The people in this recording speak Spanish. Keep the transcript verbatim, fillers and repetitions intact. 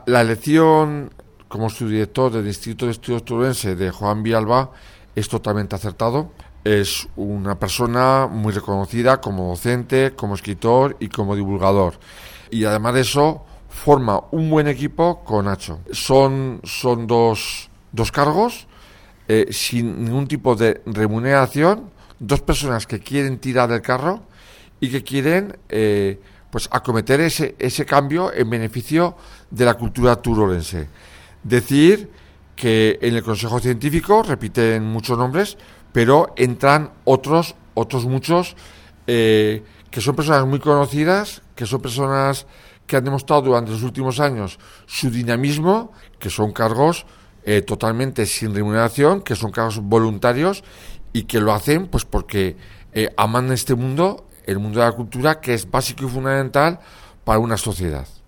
La elección como subdirector del Instituto de Estudios Turense de Juan Villalba es totalmente acertado. Es una persona muy reconocida como docente, como escritor y como divulgador. Y además de eso, forma un buen equipo con Nacho. Son, son dos, dos cargos eh, sin ningún tipo de remuneración, dos personas que quieren tirar del carro y que quieren eh, pues acometer ese, ese cambio en beneficio de la cultura turolense. Decir que en el Consejo Científico repiten muchos nombres, pero entran otros, otros muchos eh, que son personas muy conocidas, que son personas que han demostrado durante los últimos años su dinamismo, que son cargos eh, totalmente sin remuneración, que son cargos voluntarios y que lo hacen pues porque eh, aman este mundo, el mundo de la cultura, que es básico y fundamental para una sociedad.